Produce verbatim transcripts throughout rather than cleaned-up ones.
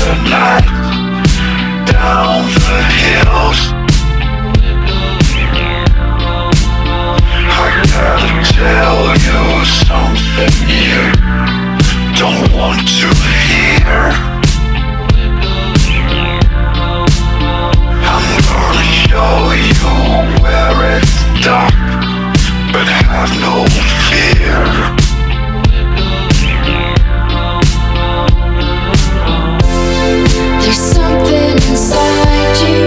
the night, down the hills. I gotta tell you something you don't want to hear. I'm gonna show you where it's dark, but have no fear. There's something inside you.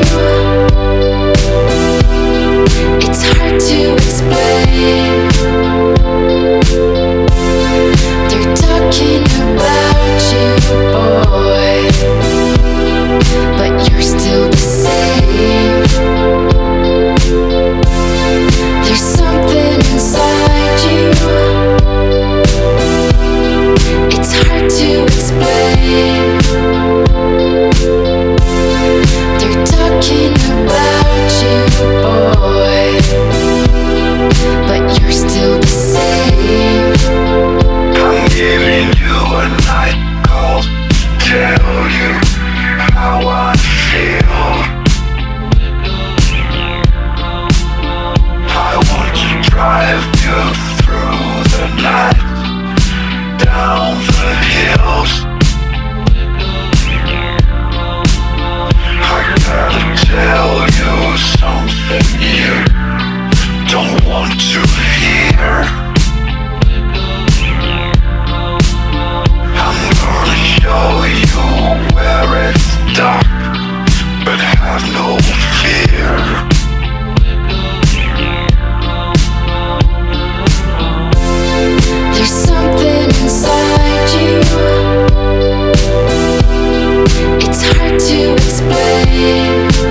It's hard to explain. They're talking about you, boy, but you're still the same. There's something inside you. It's hard to explain. They're talking about you, boy, but you're still the same. I'm giving you a night call to tell you how I feel. I want to drive you through the night, down the hills. I gotta tell you something you don't want to hear. I'm gonna show you where it's dark, but have no fear. There's something inside you. It's hard to explain.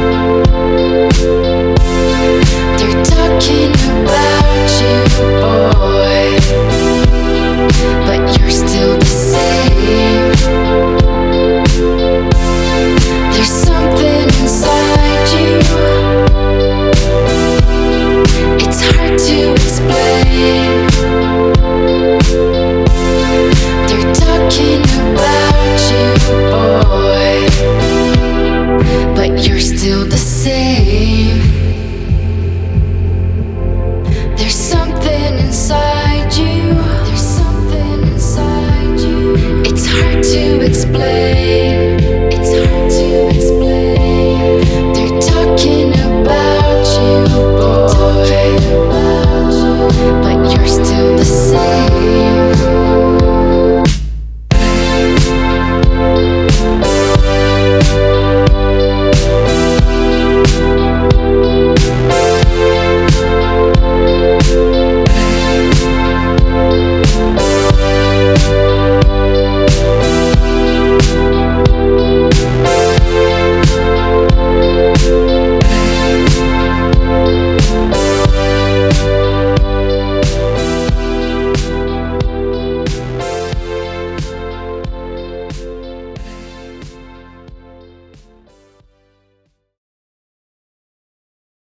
They're talking about you, boy, but you're still the same. There's something inside you. It's hard to explain. They're talking about you, boy,